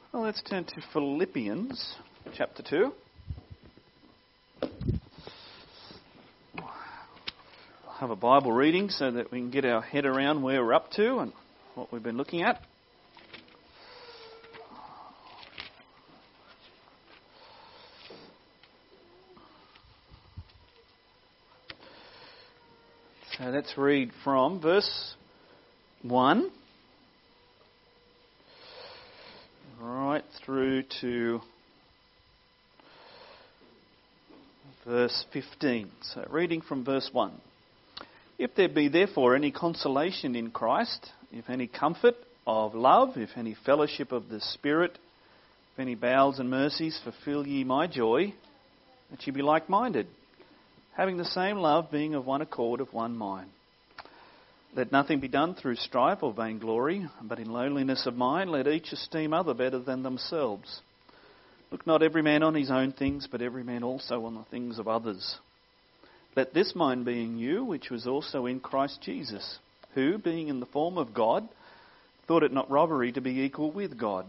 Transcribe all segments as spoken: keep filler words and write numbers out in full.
Well, let's turn to Philippians chapter two. I'll have a Bible reading so that we can get our head around where we're up to and what we've been looking at. So let's read from verse one right through to verse fifteen. So reading from verse one. If there be therefore any consolation in Christ, if any comfort of love, if any fellowship of the Spirit, if any bowels and mercies, fulfill ye my joy, that ye be like-minded, having the same love, being of one accord, of one mind. Let nothing be done through strife or vainglory, but in lowliness of mind let each esteem other better than themselves. Look not every man on his own things, but every man also on the things of others. Let this mind be in you, which was also in Christ Jesus, who, being in the form of God, thought it not robbery to be equal with God,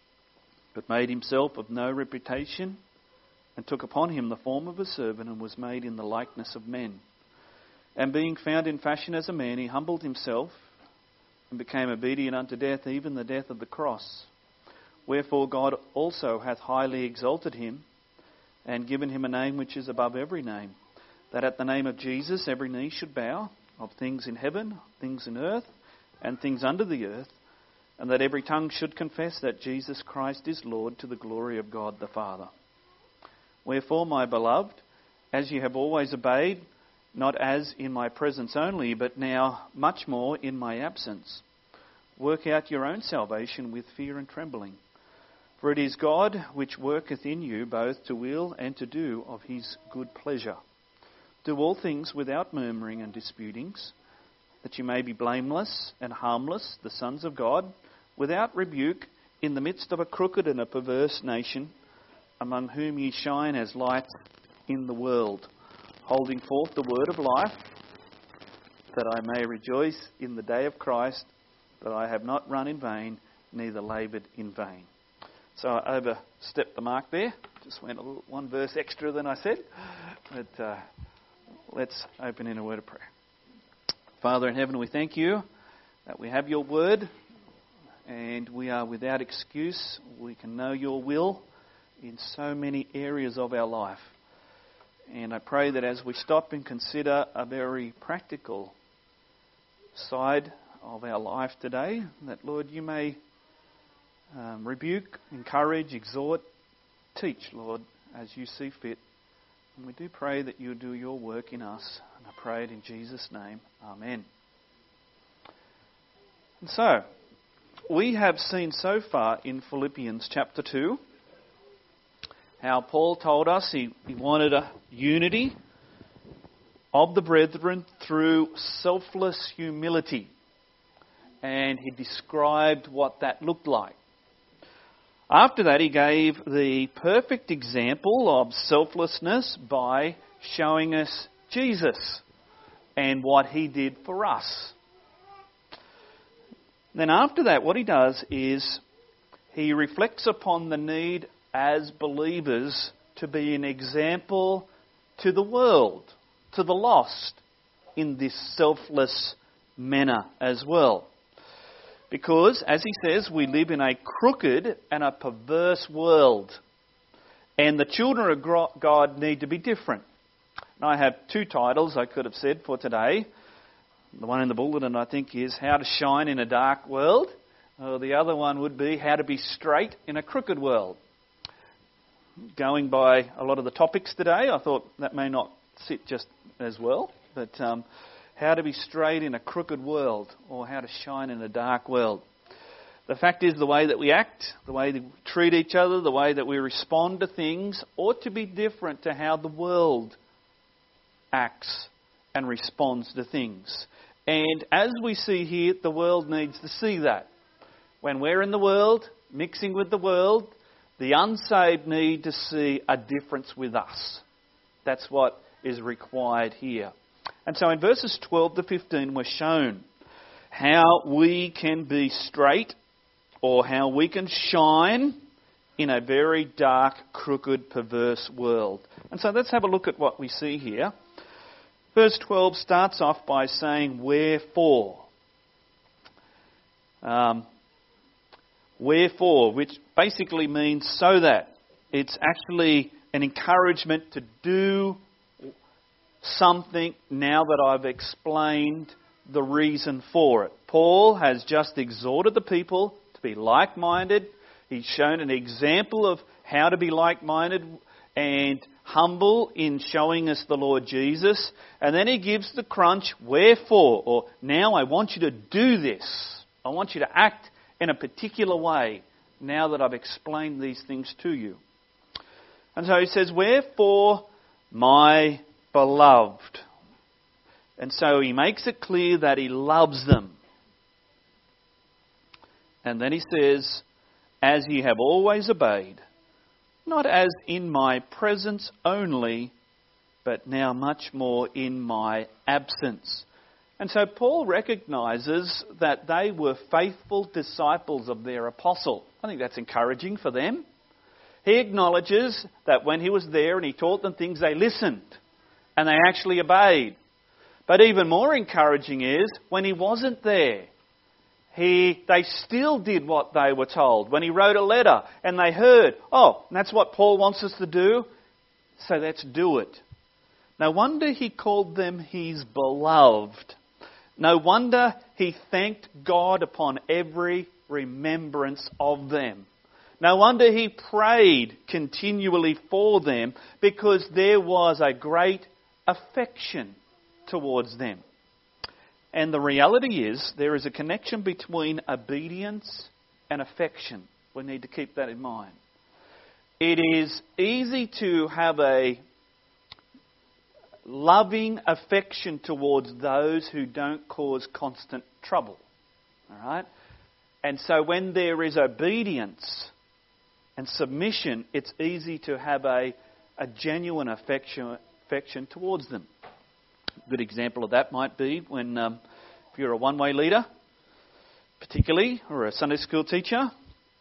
but made himself of no reputation, and took upon him the form of a servant, and was made in the likeness of men. And being found in fashion as a man, he humbled himself, and became obedient unto death, even the death of the cross. Wherefore God also hath highly exalted him, and given him a name which is above every name, that at the name of Jesus every knee should bow, of things in heaven, things in earth, and things under the earth, and that every tongue should confess that Jesus Christ is Lord, to the glory of God the Father. Wherefore, my beloved, as ye have always obeyed, not as in my presence only, but now much more in my absence, work out your own salvation with fear and trembling. For it is God which worketh in you both to will and to do of his good pleasure. Do all things without murmuring and disputings, that you may be blameless and harmless, the sons of God, without rebuke, in the midst of a crooked and a perverse nation, among whom ye shine as lights in the world, holding forth the word of life, that I may rejoice in the day of Christ, that I have not run in vain, neither laboured in vain. So I overstepped the mark there. Just went a little, one verse extra than I said. But uh, let's open in a word of prayer. Father in heaven, we thank you that we have your word, and we are without excuse. We can know your will in so many areas of our life. And I pray that as we stop and consider a very practical side of our life today, that, Lord, you may um, rebuke, encourage, exhort, teach, Lord, as you see fit. And we do pray that you do your work in us. And I pray it in Jesus' name. Amen. And so, we have seen so far in Philippians chapter two how Paul told us he, he wanted a unity of the brethren through selfless humility. And he described what that looked like. After that, he gave the perfect example of selflessness by showing us Jesus and what he did for us. Then after that, what he does is he reflects upon the need as believers to be an example to the world, to the lost, in this selfless manner as well. Because, as he says, we live in a crooked and a perverse world. And the children of God need to be different. And I have two titles I could have said for today. The one in the bulletin, I think, is How to Shine in a Dark World. Or the other one would be How to Be Straight in a Crooked World. Going by a lot of the topics today, I thought that may not sit just as well. But um, how to be straight in a crooked world, or how to shine in a dark world. The fact is, the way that we act, the way that we treat each other, the way that we respond to things ought to be different to how the world acts and responds to things. And as we see here, the world needs to see that. When we're in the world, mixing with the world, the unsaved need to see a difference with us. That's what is required here. And so in verses twelve to fifteen we're shown how we can be straight, or how we can shine in a very dark, crooked, perverse world. And so let's have a look at what we see here. Verse twelve starts off by saying, wherefore. Um, wherefore, which basically means so that. It's actually an encouragement to do something now that I've explained the reason for it. Paul has just exhorted the people to be like-minded. He's shown an example of how to be like-minded and humble in showing us the Lord Jesus. And then he gives the crunch, wherefore, or now I want you to do this. I want you to act in a particular way now that I've explained these things to you. And so he says, wherefore, my beloved. And so he makes it clear that he loves them. And then he says, as ye have always obeyed, not as in my presence only, but now much more in my absence. And so Paul recognises that they were faithful disciples of their apostle. I think that's encouraging for them. He acknowledges that when he was there and he taught them things, they listened and they actually obeyed. But even more encouraging is when he wasn't there, he they still did what they were told. When he wrote a letter and they heard, oh, that's what Paul wants us to do, so let's do it. No wonder he called them his beloved. No wonder he thanked God upon every remembrance of them. No wonder he prayed continually for them, because there was a great affection towards them. And the reality is there is a connection between obedience and affection. We need to keep that in mind. It is easy to have a loving affection towards those who don't cause constant trouble. All right? And so when there is obedience and submission, it's easy to have a, a genuine affection, affection towards them. A good example of that might be when um, if you're a one-way leader, particularly, or a Sunday school teacher,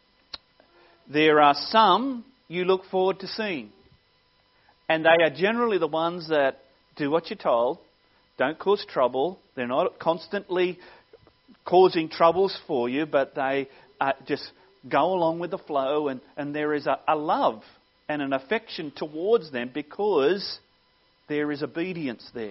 there are some you look forward to seeing. And they are generally the ones that do what you're told, don't cause trouble. They're not constantly causing troubles for you, but they uh, just go along with the flow, and, and there is a, a love and an affection towards them because there is obedience there.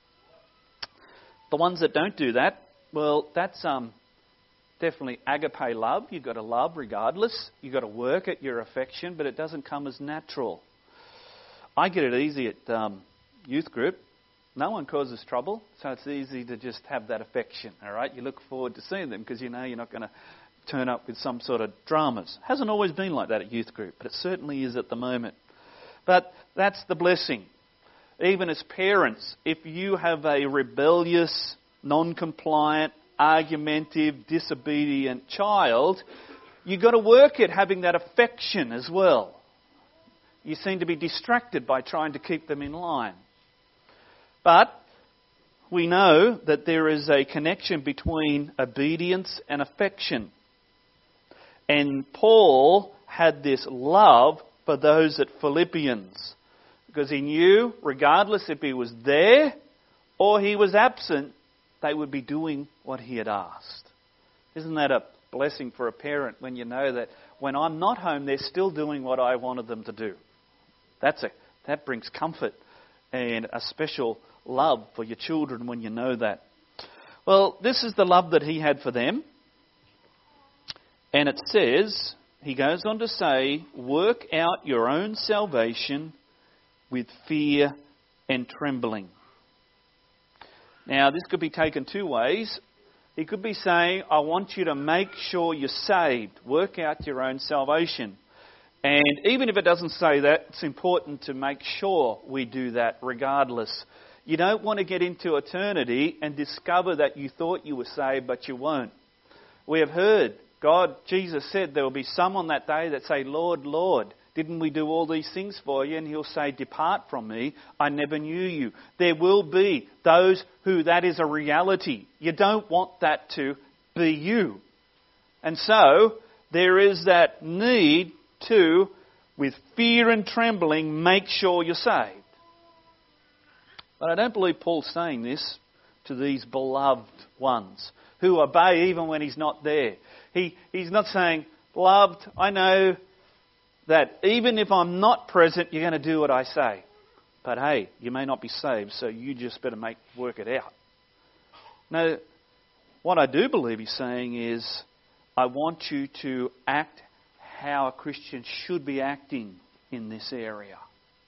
The ones that don't do that, well, that's um, definitely agape love. You've got to love regardless. You've got to work at your affection, but it doesn't come as natural. I get it easy at um, youth group. No one causes trouble, so it's easy to just have that affection, all right? You look forward to seeing them because you know you're not going to turn up with some sort of dramas. Hasn't always been like that at youth group, but it certainly is at the moment. But that's the blessing. Even as parents, if you have a rebellious, non-compliant, argumentative, disobedient child, you've got to work at having that affection as well. You seem to be distracted by trying to keep them in line. But we know that there is a connection between obedience and affection. And Paul had this love for those at Philippians, because he knew, regardless if he was there or he was absent, they would be doing what he had asked. Isn't that a blessing for a parent when you know that when I'm not home, they're still doing what I wanted them to do? That's a, that brings comfort and a special love for your children when you know that. Well, this is the love that he had for them. And it says, he goes on to say, work out your own salvation with fear and trembling. Now, this could be taken two ways. He could be saying, I want you to make sure you're saved. Work out your own salvation. And even if it doesn't say that, it's important to make sure we do that regardless. You don't want to get into eternity and discover that you thought you were saved, but you weren't. We have heard God, Jesus said there will be some on that day that say, Lord, Lord, didn't we do all these things for you? And he'll say, depart from me, I never knew you. There will be those who that is a reality. You don't want that to be you. And so there is that need to, with fear and trembling, make sure you're saved. But I don't believe Paul's saying this to these beloved ones who obey even when he's not there. He, he's not saying, beloved, I know that even if I'm not present, you're going to do what I say. But hey, you may not be saved, so you just better make work it out. No, what I do believe he's saying is, I want you to act how a Christian should be acting in this area.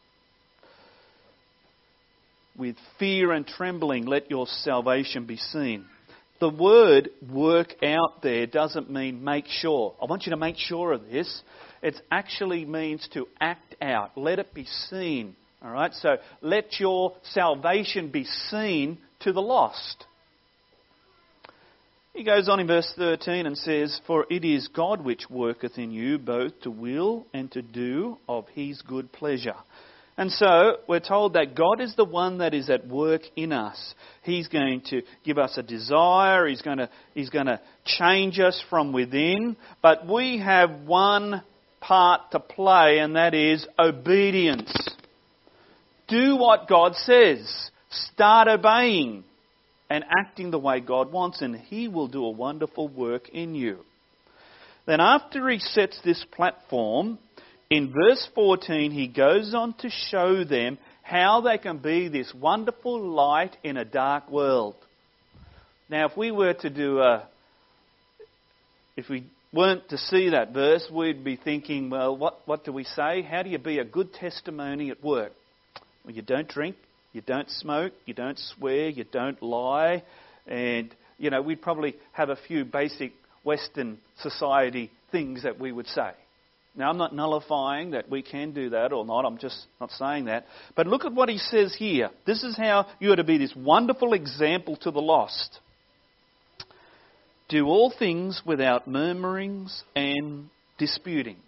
With fear and trembling, let your salvation be seen. The word work out there doesn't mean make sure. I want you to make sure of this. It actually means to act out. Let it be seen. All right? So let your salvation be seen to the lost. He goes on in verse thirteen and says, for it is God which worketh in you both to will and to do of his good pleasure. And so we're told that God is the one that is at work in us. He's going to give us a desire. He's going to, he's going to change us from within. But we have one part to play, and that is obedience. Do what God says. Start obeying and acting the way God wants, and he will do a wonderful work in you. Then after he sets this platform, in verse fourteen, he goes on to show them how they can be this wonderful light in a dark world. Now, if we were to do a, if we weren't to see that verse, we'd be thinking, well, what, what do we say? How do you be a good testimony at work? Well, you don't drink, you don't smoke, you don't swear, you don't lie, and, you know, we'd probably have a few basic Western society things that we would say. Now, I'm not nullifying that we can do that or not. I'm just not saying that. But look at what he says here. This is how you are to be this wonderful example to the lost. Do all things without murmurings and disputings.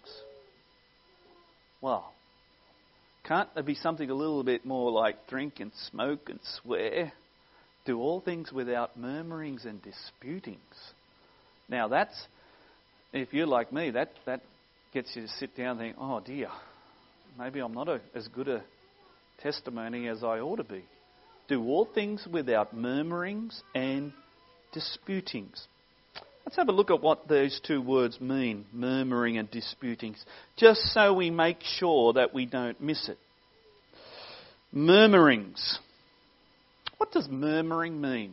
Well, can't there be something a little bit more like drink and smoke and swear? Do all things without murmurings and disputings. Now, that's, if you're like me, that that... gets you to sit down and think, oh dear, maybe I'm not a, as good a testimony as I ought to be. Do all things without murmurings and disputings. Let's have a look at what those two words mean, murmuring and disputings, just so we make sure that we don't miss it. Murmurings. What does murmuring mean?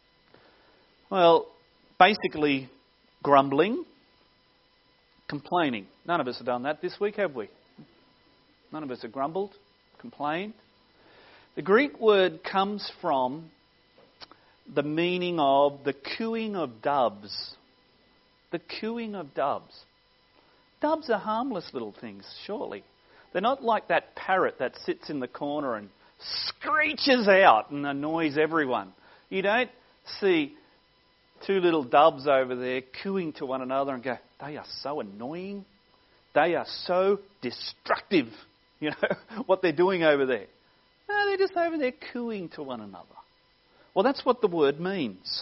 Well, basically grumbling, complaining. None of us have done that this week, have we? None of us have grumbled, complained. The Greek word comes from the meaning of the cooing of doves. The cooing of doves. Doves are harmless little things, surely. They're not like that parrot that sits in the corner and screeches out and annoys everyone. You don't see two little doves over there cooing to one another and go, they are so annoying. They are so destructive. You know, what they're doing over there. No, they're just over there cooing to one another. Well, that's what the word means.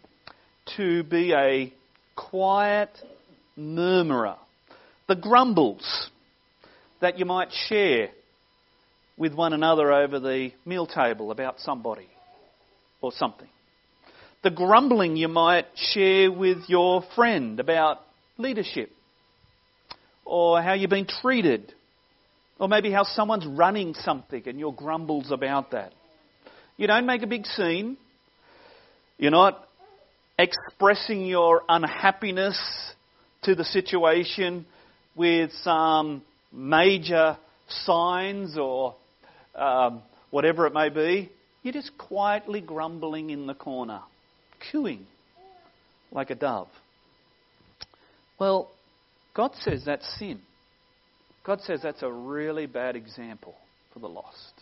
To be a quiet murmurer. The grumbles that you might share with one another over the meal table about somebody or something. The grumbling you might share with your friend about leadership, or how you've been treated, or maybe how someone's running something and your grumbles about that. You don't make a big scene. You're not expressing your unhappiness to the situation with some major signs or um, whatever it may be. You're just quietly grumbling in the corner, cooing like a dove. Well, God says that's sin. God says that's a really bad example for the lost.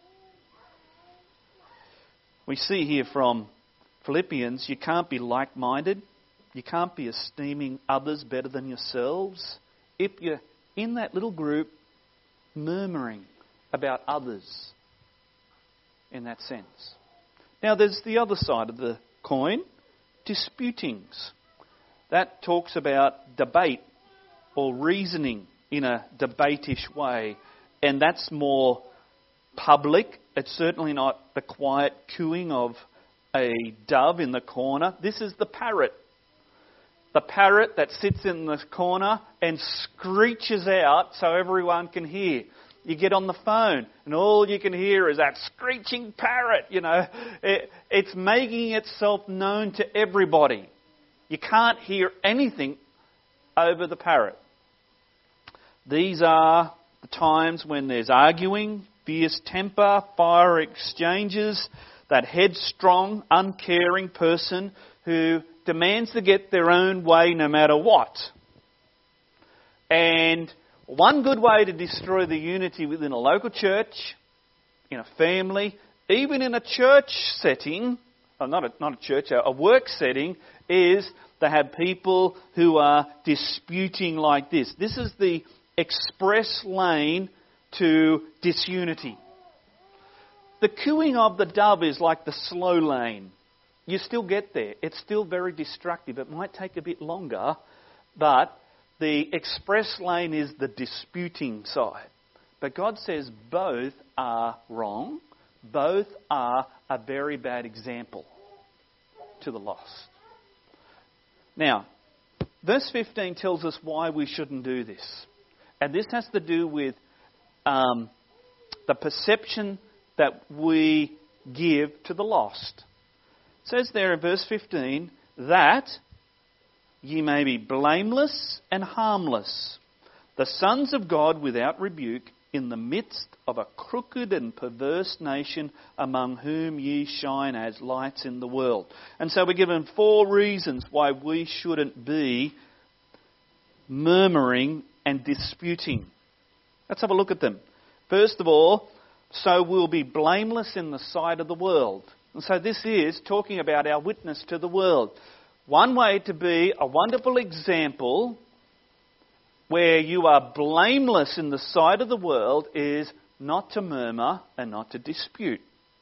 We see here from Philippians, you can't be like-minded. You can't be esteeming others better than yourselves if you're in that little group murmuring about others in that sense. Now, there's the other side of the coin, disputings. That talks about debate or reasoning in a debate-ish way. And that's more public. It's certainly not the quiet cooing of a dove in the corner. This is the parrot. The parrot that sits in the corner and screeches out so everyone can hear. You get on the phone and all you can hear is that screeching parrot, you know. It, it's making itself known to everybody. You can't hear anything over the parrot. These are the times when there's arguing, fierce temper, fire exchanges, that headstrong, uncaring person who demands to get their own way no matter what. And one good way to destroy the unity within a local church, in a family, even in a church setting, or not a, not a church, a work setting, is to have people who are disputing like this. This is the express lane to disunity. The cooing of the dove is like the slow lane. You still get there. It's still very destructive. It might take a bit longer, but the express lane is the disputing side. But God says both are wrong. Both are a very bad example to the lost. Now, verse fifteen tells us why we shouldn't do this. And this has to do with um, the perception that we give to the lost. It says there in verse fifteen, that ye may be blameless and harmless, the sons of God without rebuke, in the midst of a crooked and perverse nation, among whom ye shine as lights in the world. And so we're given four reasons why we shouldn't be murmuring and disputing. Let's have a look at them. First of all, so we'll be blameless in the sight of the world. And so this is talking about our witness to the world. One way to be a wonderful example where you are blameless in the sight of the world is not to murmur and not to dispute.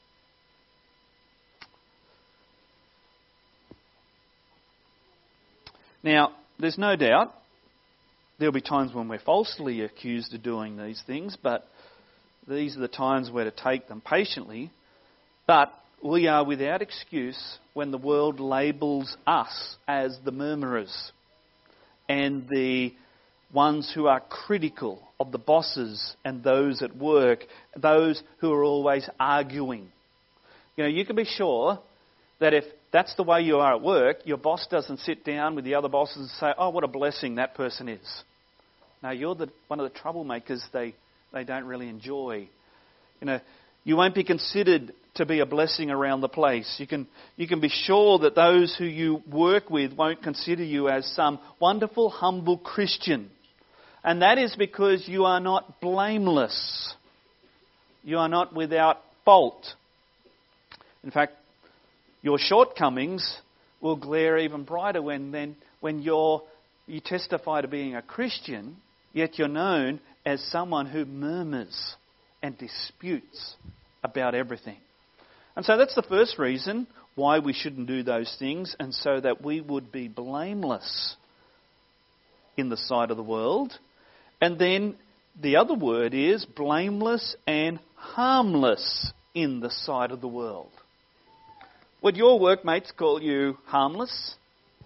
Now, there's no doubt there'll be times when we're falsely accused of doing these things, but these are the times where to take them patiently. But we are without excuse when the world labels us as the murmurers and the ones who are critical of the bosses and those at work, those who are always arguing. You know, you can be sure that if that's the way you are at work, your boss doesn't sit down with the other bosses and say, oh, what a blessing that person is. No, you're the one of the troublemakers they, they don't really enjoy. You know, you won't be considered to be a blessing around the place. You can you can be sure that those who you work with won't consider you as some wonderful, humble Christian. And that is because you are not blameless. You are not without fault. In fact, your shortcomings will glare even brighter when then when you're you testify to being a Christian, yet you're known as someone who murmurs and disputes about everything. And so that's the first reason why we shouldn't do those things, and so that we would be blameless in the sight of the world. And then the other word is blameless and harmless in the sight of the world. Would your workmates call you harmless?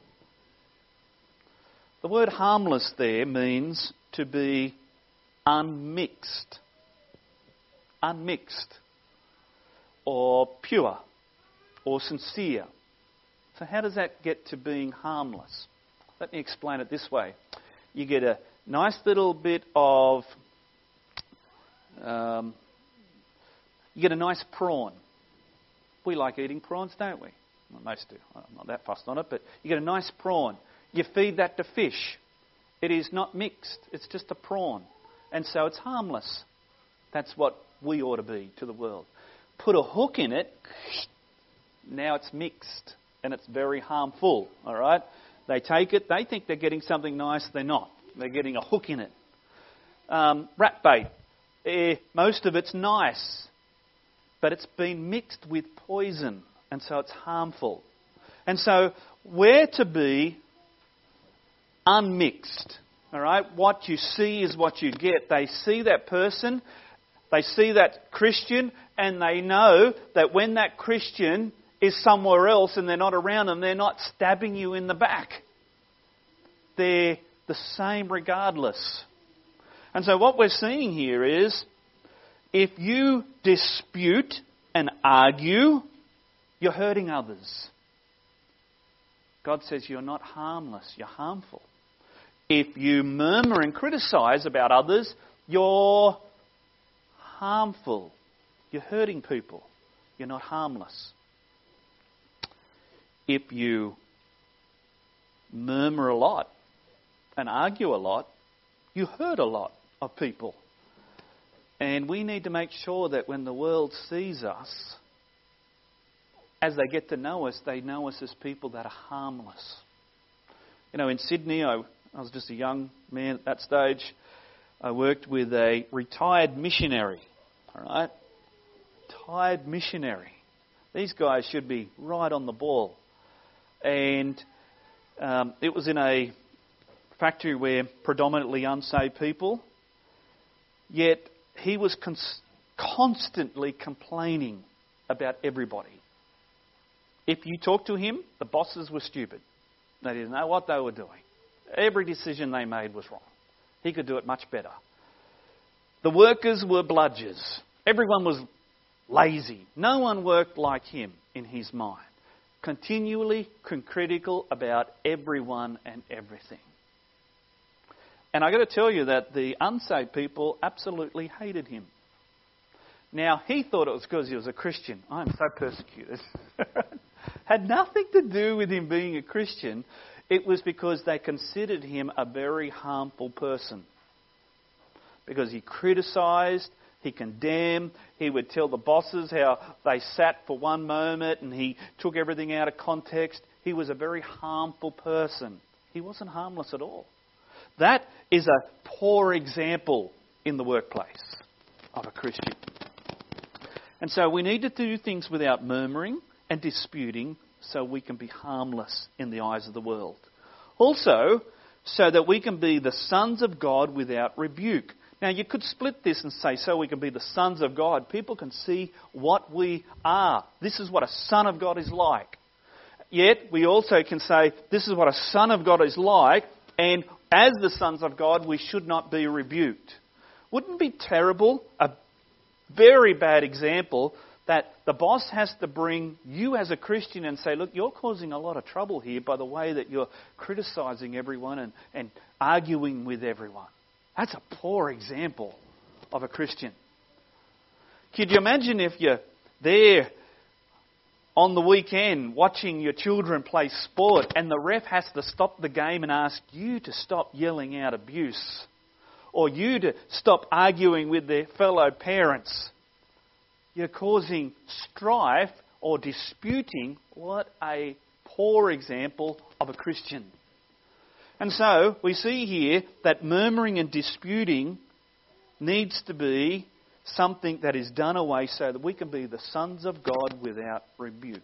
The word harmless there means to be unmixed. Unmixed. Or pure. Or sincere. So how does that get to being harmless? Let me explain it this way. You get a nice little bit of... Um, you get a nice prawn. We like eating prawns, don't we? Well, most do. I'm not that fussed on it, but you get a nice prawn. You feed that to fish. It is not mixed. It's just a prawn. And so it's harmless. That's what we ought to be to the world. Put a hook in it, now it's mixed. And it's very harmful, all right? They take it, they think they're getting something nice, they're not. They're getting a hook in it. Um, rat bait. Eh, most of it's nice, but it's been mixed with poison, and so it's harmful. And so we're to be unmixed. All right? What you see is what you get. They see that person, they see that Christian, and they know that when that Christian is somewhere else and they're not around them, they're not stabbing you in the back. They're the same regardless. And so what we're seeing here is, if you dispute and argue, you're hurting others. God says you're not harmless, you're harmful. If you murmur and criticise about others, you're harmful. You're hurting people. You're not harmless. If you murmur a lot and argue a lot, you hurt a lot of people. And we need to make sure that when the world sees us, as they get to know us, they know us as people that are harmless. You know, in Sydney, I, I was just a young man at that stage. I worked with a retired missionary. All right? Retired missionary. These guys should be right on the ball. And um, it was in a factory where predominantly unsaved people, yet he was cons- constantly complaining about everybody. If you talk to him, the bosses were stupid. They didn't know what they were doing. Every decision they made was wrong. He could do it much better. The workers were bludgers. Everyone was lazy. No one worked like him in his mind. Continually critical about everyone and everything. And I've got to tell you that the unsaved people absolutely hated him. Now, he thought it was because he was a Christian. I'm so persecuted. Had nothing to do with him being a Christian. It was because they considered him a very harmful person. Because he criticised, he condemned, he would tell the bosses how they sat for one moment and he took everything out of context. He was a very harmful person. He wasn't harmless at all. That is a poor example in the workplace of a Christian. And so we need to do things without murmuring and disputing so we can be harmless in the eyes of the world. Also, so that we can be the sons of God without rebuke. Now, you could split this and say, so we can be the sons of God. People can see what we are. This is what a son of God is like. Yet, we also can say, this is what a son of God is like, and as the sons of God, we should not be rebuked. Wouldn't it be terrible, a very bad example, that the boss has to bring you as a Christian and say, look, you're causing a lot of trouble here by the way that you're criticising everyone and, and arguing with everyone. That's a poor example of a Christian. Could you imagine if you're there on the weekend watching your children play sport and the ref has to stop the game and ask you to stop yelling out abuse, or you to stop arguing with their fellow parents? You're causing strife or disputing. What a poor example of a Christian. And so we see here that murmuring and disputing needs to be something that is done away so that we can be the sons of God without rebuke.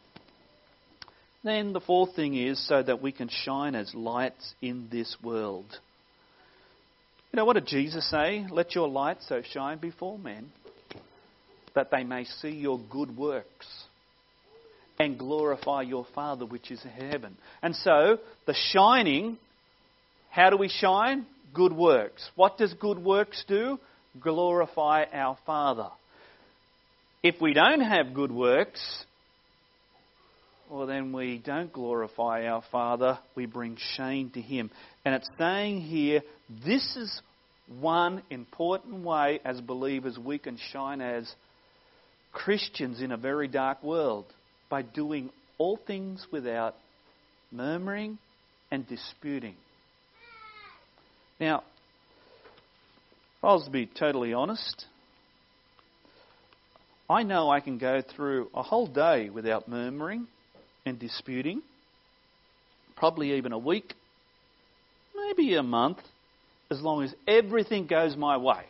Then the fourth thing is so that we can shine as lights in this world. You know, what did Jesus say? Let your light so shine before men that they may see your good works and glorify your Father which is in heaven. And so, the shining, how do we shine? Good works. What does good works do? Glorify our Father. If we don't have good works, well then we don't glorify our Father, we bring shame to Him. And it's saying here, this is one important way as believers we can shine as Christians in a very dark world, by doing all things without murmuring and disputing. Now, if I was to be totally honest, I know I can go through a whole day without murmuring and disputing, probably even a week, maybe a month, as long as everything goes my way.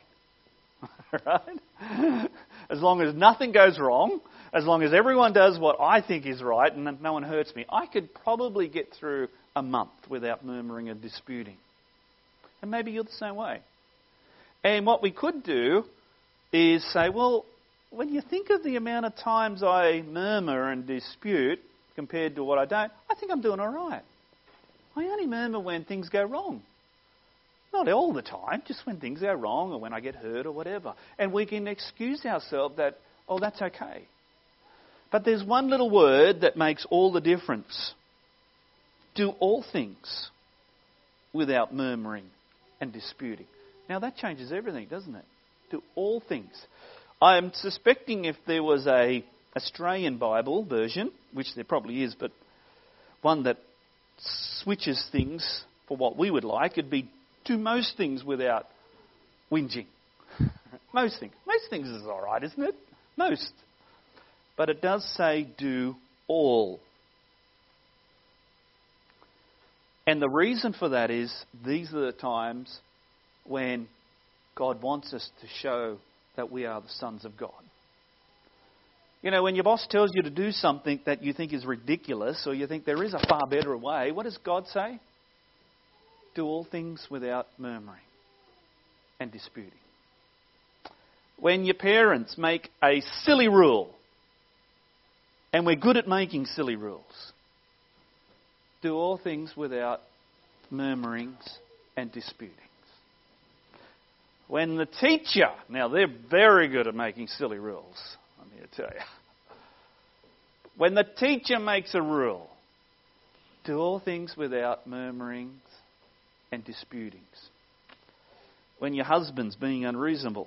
Right? As long as nothing goes wrong, as long as everyone does what I think is right and no one hurts me, I could probably get through a month without murmuring and disputing. And maybe you're the same way. And what we could do is say, well, when you think of the amount of times I murmur and dispute compared to what I don't, I think I'm doing all right. I only murmur when things go wrong. Not all the time, just when things go wrong or when I get hurt or whatever. And we can excuse ourselves that, oh, that's okay. But there's one little word that makes all the difference. Do all things without murmuring and disputing. Now that changes everything, doesn't it? Do all things. I'm suspecting if there was a Australian Bible version, which there probably is, but one that switches things for what we would like, it'd be do most things without whinging. Most things. Most things is all right, isn't it? Most. But it does say do all. And the reason for that is these are the times when God wants us to show that we are the sons of God. You know, when your boss tells you to do something that you think is ridiculous or you think there is a far better way, what does God say? Do all things without murmuring and disputing. When your parents make a silly rule, and we're good at making silly rules, do all things without murmurings and disputings. When the teacher, now they're very good at making silly rules, I'm here to tell you. When the teacher makes a rule, do all things without murmurings and disputings. When your husband's being unreasonable,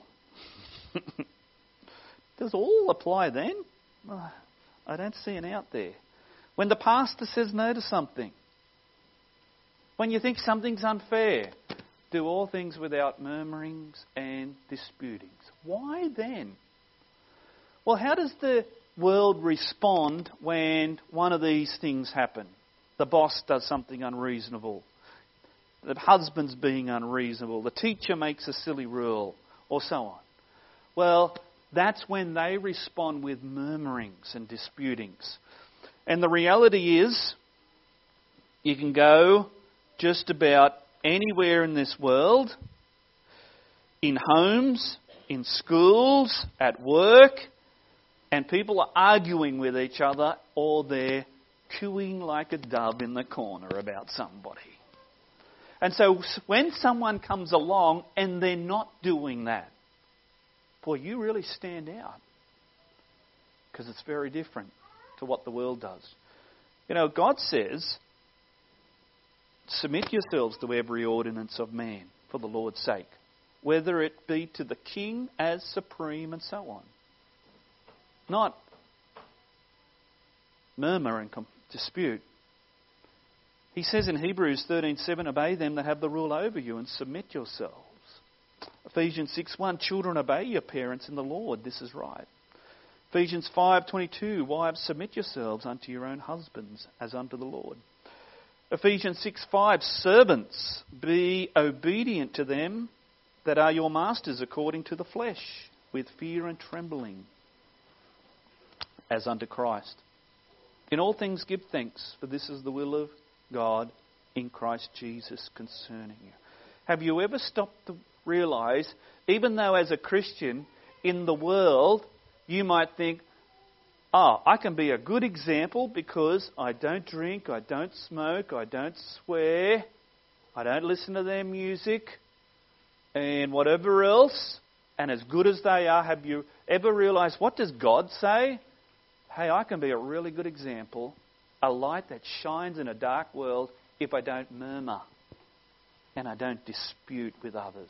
does all apply then? Oh, I don't see an out there. When the pastor says no to something, when you think something's unfair, do all things without murmurings and disputings. Why then? Well, how does the world respond when one of these things happen? The boss does something unreasonable. The husband's being unreasonable. The teacher makes a silly rule, or so on. Well, that's when they respond with murmurings and disputings. And the reality is, you can go just about anywhere in this world, in homes, in schools, at work, and people are arguing with each other, or they're cooing like a dove in the corner about somebody. And so when someone comes along and they're not doing that, boy, you really stand out. Because it's very different to what the world does. You know, God says, submit yourselves to every ordinance of man for the Lord's sake, whether it be to the king as supreme and so on. Not murmur and dispute. He says in Hebrews thirteen seven, obey them that have the rule over you and submit yourselves. Ephesians six one, children, obey your parents in the Lord. This is right. Ephesians five twenty-two, wives, submit yourselves unto your own husbands as unto the Lord. Ephesians six five, servants, be obedient to them that are your masters according to the flesh, with fear and trembling, as unto Christ. In all things give thanks, for this is the will of God in Christ Jesus concerning you. Have you ever stopped to realise, even though as a Christian in the world, you might think, oh, I can be a good example because I don't drink, I don't smoke, I don't swear, I don't listen to their music, and whatever else, and as good as they are, have you ever realised, what does God say? Hey, I can be a really good example, a light that shines in a dark world if I don't murmur and I don't dispute with others.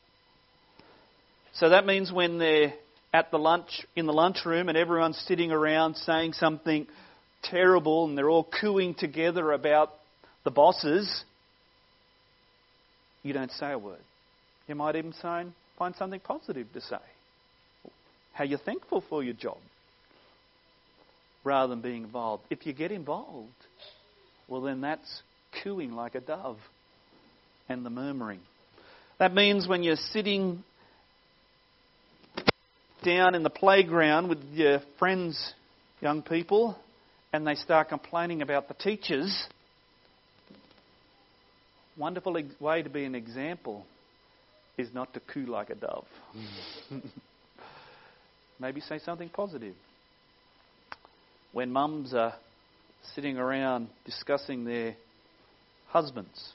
So that means when they're at the lunch, in the lunchroom and everyone's sitting around saying something terrible and they're all cooing together about the bosses, you don't say a word. You might even say, find something positive to say. How you're thankful for your job, rather than being involved. If you get involved, well then that's cooing like a dove and the murmuring. That means when you're sitting down in the playground with your friends, young people, and they start complaining about the teachers, wonderful ex- way to be an example is not to coo like a dove. Maybe say something positive. When mums are sitting around discussing their husbands,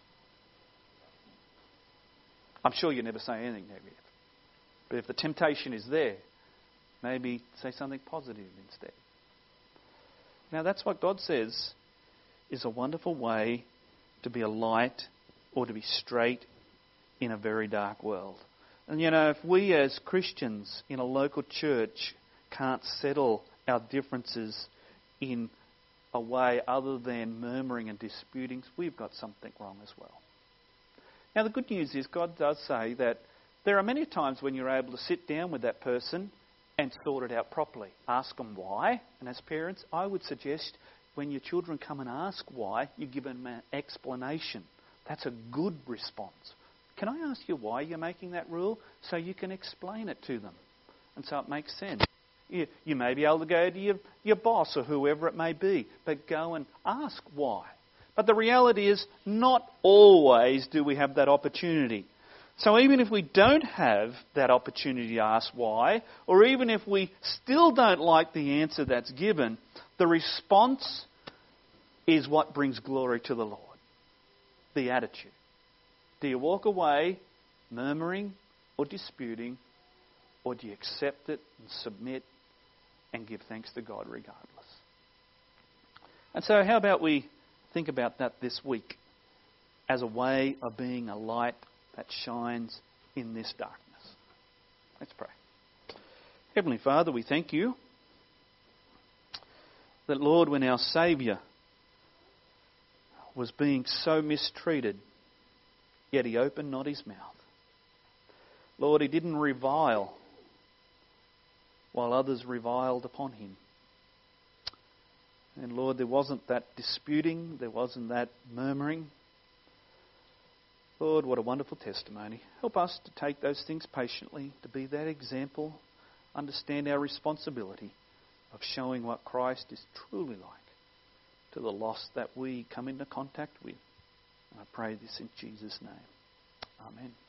I'm sure you never say anything negative. But if the temptation is there, maybe say something positive instead. Now that's what God says is a wonderful way to be a light or to be straight in a very dark world. And you know, if we as Christians in a local church can't settle our differences in a way other than murmuring and disputing, we've got something wrong as well. Now the good news is God does say that there are many times when you're able to sit down with that person and sort it out properly. Ask them why. And as parents, I would suggest when your children come and ask why, you give them an explanation. That's a good response. Can I ask you why you're making that rule? So you can explain it to them. And so it makes sense. You, you may be able to go to your, your boss or whoever it may be, but go and ask why. But the reality is, not always do we have that opportunity. So even if we don't have that opportunity to ask why, or even if we still don't like the answer that's given, the response is what brings glory to the Lord. The attitude. Do you walk away murmuring or disputing, or do you accept it and submit and give thanks to God regardless? And so how about we think about that this week as a way of being a light that shines in this darkness. Let's pray. Heavenly Father, we thank you that, Lord, when our Saviour was being so mistreated, yet he opened not his mouth. Lord, he didn't revile while others reviled upon him. And Lord, there wasn't that disputing, there wasn't that murmuring. Lord, what a wonderful testimony. Help us to take those things patiently, to be that example, understand our responsibility of showing what Christ is truly like to the lost that we come into contact with. And I pray this in Jesus' name. Amen.